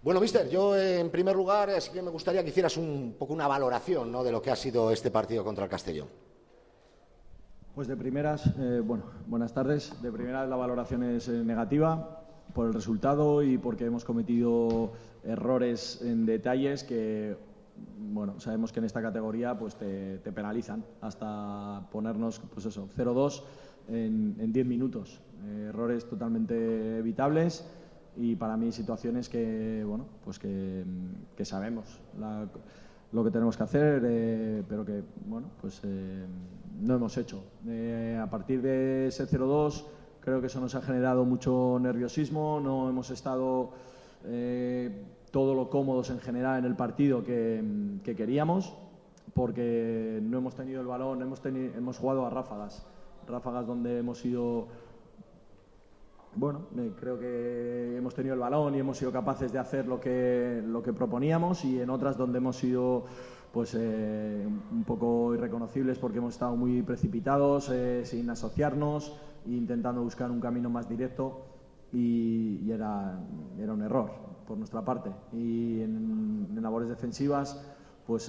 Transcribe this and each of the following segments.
Bueno, míster, yo en primer lugar sí que me gustaría que hicieras un poco una valoración, ¿no?, de lo que ha sido este partido contra el Castellón. Pues de primeras, buenas tardes. De primeras la valoración es negativa por el resultado y porque hemos cometido errores en detalles que, bueno, sabemos que en esta categoría pues te penalizan hasta ponernos, pues eso, 0-2 en 10 minutos. Errores totalmente evitables. Y para mí situaciones que, bueno, pues que sabemos lo que tenemos que hacer, pero que, bueno, pues no hemos hecho. A partir de ese 0-2 creo que eso nos ha generado mucho nerviosismo, no hemos estado todo lo cómodos en general en el partido que queríamos, porque no hemos tenido el balón, hemos jugado a ráfagas donde hemos sido... Bueno, creo que hemos tenido el balón y hemos sido capaces de hacer lo que proponíamos, y en otras donde hemos sido pues un poco irreconocibles porque hemos estado muy precipitados, sin asociarnos, intentando buscar un camino más directo, y era un error por nuestra parte. Y en labores defensivas, pues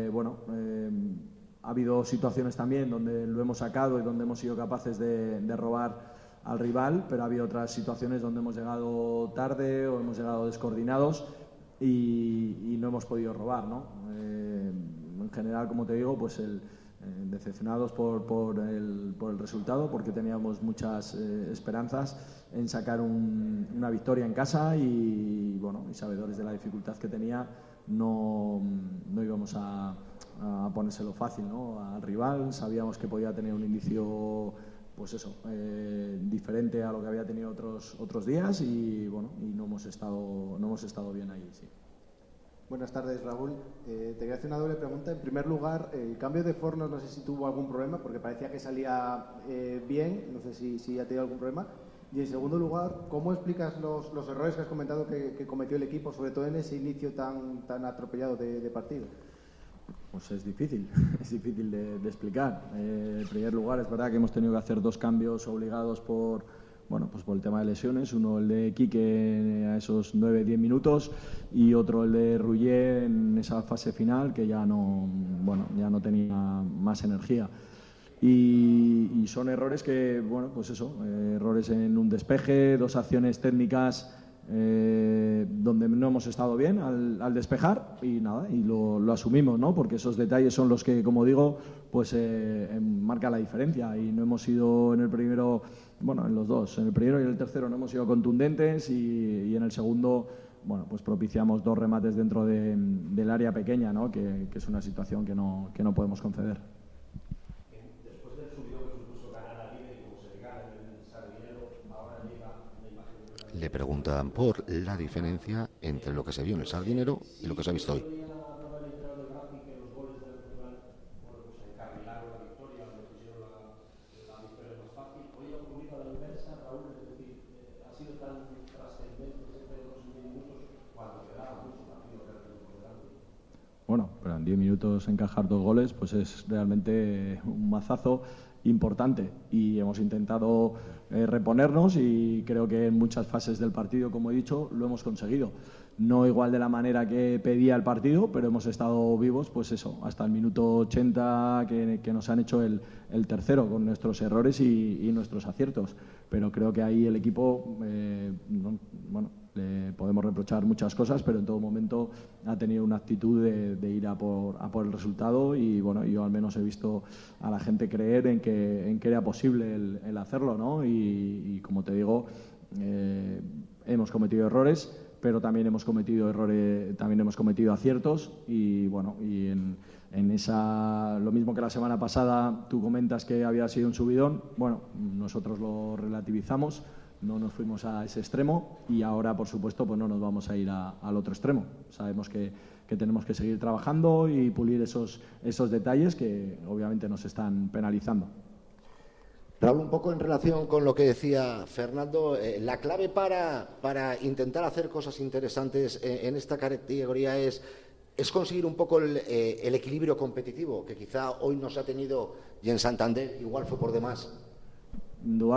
ha habido situaciones también donde lo hemos sacado y donde hemos sido capaces de robar al rival, pero ha habido otras situaciones donde hemos llegado tarde o hemos llegado descoordinados y no hemos podido robar, ¿no? En general, como te digo, pues decepcionados por el resultado, porque teníamos muchas esperanzas en sacar una victoria en casa y, bueno, y sabedores de la dificultad que tenía, no íbamos a ponérselo fácil, ¿no?, al rival. Sabíamos que podía tener un inicio, pues eso, diferente a lo que había tenido otros días, y bueno, y no hemos estado bien ahí, sí. Buenas tardes, Raúl. Te voy a hacer una doble pregunta. En primer lugar, el cambio de Fornos, no sé si tuvo algún problema, porque parecía que salía bien, no sé si ha tenido algún problema. Y en segundo lugar, ¿cómo explicas los errores que has comentado que cometió el equipo, sobre todo en ese inicio tan atropellado de partido? Pues es difícil de explicar. En primer lugar, es verdad que hemos tenido que hacer dos cambios obligados por el tema de lesiones. Uno, el de Quique a esos 9-10 minutos, y otro, el de Rullé en esa fase final, que ya no tenía más energía. Y son errores que, errores en un despeje, dos acciones técnicas donde no hemos estado bien al despejar, y nada, y lo asumimos, ¿no?, porque esos detalles son los que, como digo, pues marcan la diferencia. Y no hemos sido en el primero, en los dos, en el primero y en el tercero no hemos sido contundentes, y en el segundo, pues propiciamos dos remates dentro del área pequeña, ¿no?, que es una situación que no podemos conceder. Después del subidón que supuso ganar a Liga, y como se gana en el Sardinero, ahora llega la imagen. Le preguntan por la diferencia entre lo que se vio en el Sardinero y lo que se ha visto hoy. Bueno, pero en 10 minutos encajar 2 goles, pues es realmente un mazazo importante, y hemos intentado reponernos, y creo que en muchas fases del partido, como he dicho, lo hemos conseguido. No igual de la manera que pedía el partido, pero hemos estado vivos, pues eso, hasta el minuto 80 que nos han hecho el tercero, con nuestros errores y nuestros aciertos. Pero creo que ahí el equipo, le podemos reprochar muchas cosas, pero en todo momento ha tenido una actitud de ir a por el resultado, y bueno, yo al menos he visto a la gente creer en que era posible el hacerlo, ¿no? Y como te digo, hemos cometido errores, pero también hemos cometido aciertos, y bueno, y en esa, lo mismo que la semana pasada tú comentas que había sido un subidón, nosotros lo relativizamos, no nos fuimos a ese extremo, y ahora, por supuesto, pues no nos vamos a ir al otro extremo. Sabemos que tenemos que seguir trabajando y pulir esos detalles que obviamente nos están penalizando. Raúl, un poco en relación con lo que decía Fernando, la clave para intentar hacer cosas interesantes en esta categoría es conseguir un poco el equilibrio competitivo, que quizá hoy no se ha tenido, y en Santander igual fue por demás.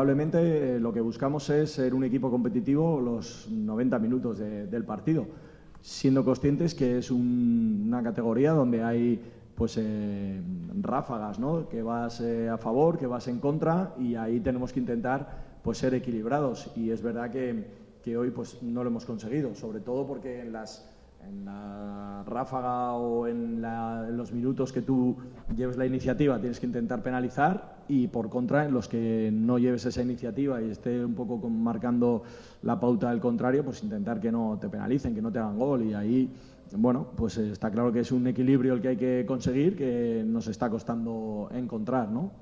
Indudablemente lo que buscamos es ser un equipo competitivo los 90 minutos del partido. siendo conscientes que es una categoría donde hay pues ráfagas, ¿no? Que vas a favor, que vas en contra, y ahí tenemos que intentar pues ser equilibrados, y es verdad que hoy pues no lo hemos conseguido, sobre todo porque en la ráfaga o en los minutos que tú lleves la iniciativa tienes que intentar penalizar, y por contra en los que no lleves esa iniciativa y esté un poco marcando la pauta del contrario, pues intentar que no te penalicen, que no te hagan gol, y ahí bueno, pues está claro que es un equilibrio el que hay que conseguir, que nos está costando encontrar, ¿no?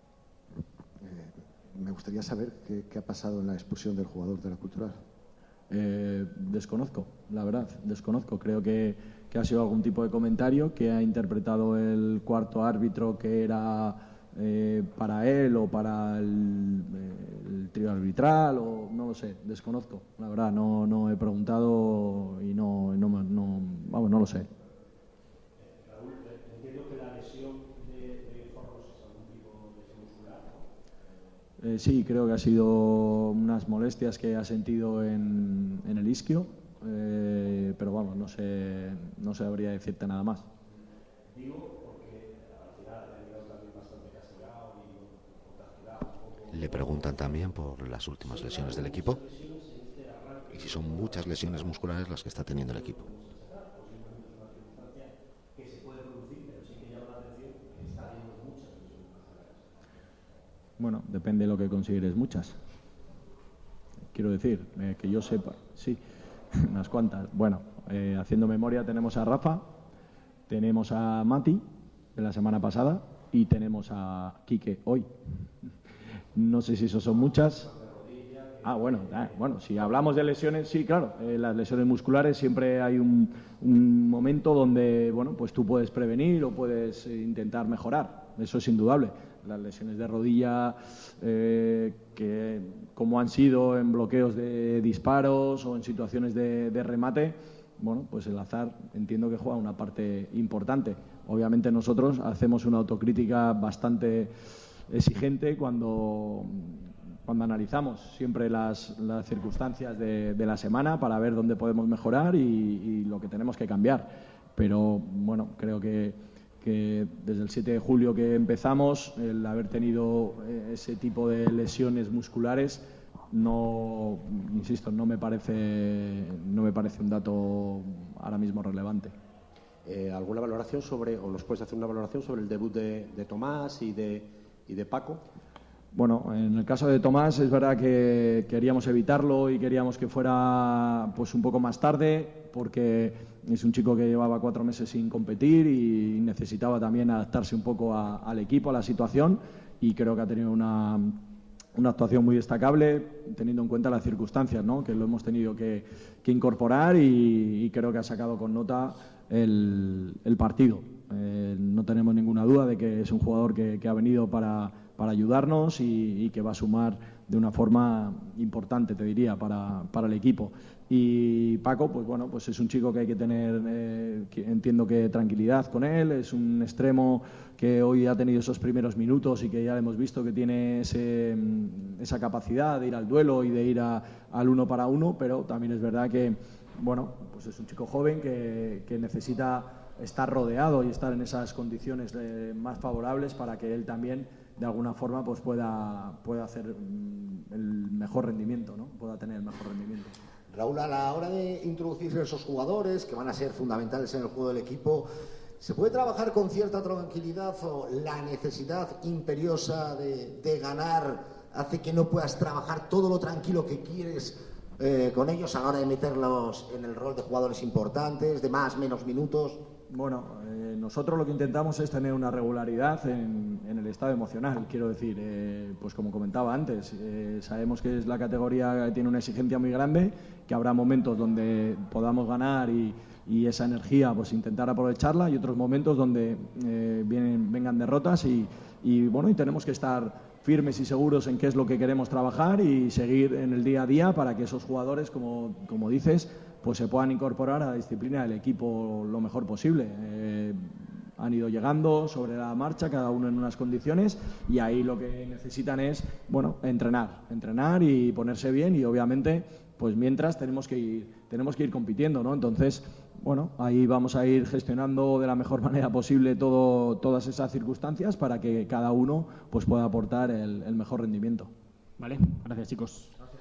Me gustaría saber qué ha pasado en la expulsión del jugador de la Cultural. Desconozco, la verdad, desconozco. Creo que ha sido algún tipo de comentario que ha interpretado el cuarto árbitro que era para él o para el trío arbitral, o no lo sé, desconozco. La verdad, no he preguntado y no lo sé. Raúl, entiendo que la lesión de Fornos es algún tipo de lesión muscular, ¿no? Sí, creo que ha sido unas molestias que ha sentido en el isquio, pero vamos, no sabría decirte nada más. Digo porque al final ha tenido también bastante castigado y castigado un poco. Le preguntan también por las últimas lesiones del equipo y si son muchas lesiones musculares las que está teniendo el equipo. Bueno, depende de lo que consideres muchas. Quiero decir, que yo sepa, sí, unas cuantas. Bueno, haciendo memoria, tenemos a Rafa, tenemos a Mati de la semana pasada y tenemos a Quique hoy. No sé si eso son muchas. Bueno, si hablamos de lesiones, sí, claro, las lesiones musculares siempre hay un momento donde, bueno, pues tú puedes prevenir o puedes intentar mejorar, eso es indudable. Las lesiones de rodilla, que como han sido en bloqueos de disparos o en situaciones de remate, bueno, pues el azar entiendo que juega una parte importante. Obviamente nosotros hacemos una autocrítica bastante exigente cuando analizamos siempre las circunstancias de la semana para ver dónde podemos mejorar y lo que tenemos que cambiar. Pero bueno, creo que desde el 7 de julio que empezamos, el haber tenido ese tipo de lesiones musculares, no me parece un dato ahora mismo relevante. ¿Alguna valoración o nos puedes hacer una valoración sobre el debut de Tomás y de Paco? Bueno, en el caso de Tomás es verdad que queríamos evitarlo y queríamos que fuera pues un poco más tarde, porque es un chico que llevaba 4 meses sin competir y necesitaba también adaptarse un poco al equipo, a la situación, y creo que ha tenido una actuación muy destacable teniendo en cuenta las circunstancias, ¿no? Que lo hemos tenido que incorporar y creo que ha sacado con nota el partido. No tenemos ninguna duda de que es un jugador que ha venido para ayudarnos y que va a sumar de una forma importante, te diría, para el equipo. Y Paco, pues bueno, pues es un chico que hay que tener, entiendo que tranquilidad con él, es un extremo que hoy ha tenido esos primeros minutos y que ya hemos visto que tiene esa capacidad de ir al duelo y de ir al 1 para 1, pero también es verdad que, bueno, pues es un chico joven que necesita estar rodeado y estar en esas condiciones más favorables para que él también de alguna forma pues pueda hacer el mejor rendimiento, ¿no? Pueda tener el mejor rendimiento. Raúl, a la hora de introducirse esos jugadores que van a ser fundamentales en el juego del equipo, ¿se puede trabajar con cierta tranquilidad o la necesidad imperiosa de ganar hace que no puedas trabajar todo lo tranquilo que quieres con ellos a la hora de meterlos en el rol de jugadores importantes, de más, menos minutos? Bueno, nosotros lo que intentamos es tener una regularidad en el estado emocional, quiero decir, pues como comentaba antes, sabemos que es la categoría que tiene una exigencia muy grande, que habrá momentos donde podamos ganar y esa energía pues intentar aprovecharla, y otros momentos donde vengan derrotas y bueno, y tenemos que estar firmes y seguros en qué es lo que queremos trabajar y seguir en el día a día para que esos jugadores, como dices, pues se puedan incorporar a la disciplina del equipo lo mejor posible. Han ido llegando sobre la marcha, cada uno en unas condiciones, y ahí lo que necesitan es, bueno, entrenar y ponerse bien, y obviamente pues mientras tenemos que ir compitiendo, ¿no? Entonces, bueno, ahí vamos a ir gestionando de la mejor manera posible todas esas circunstancias para que cada uno pues pueda aportar el mejor rendimiento. Vale, gracias chicos.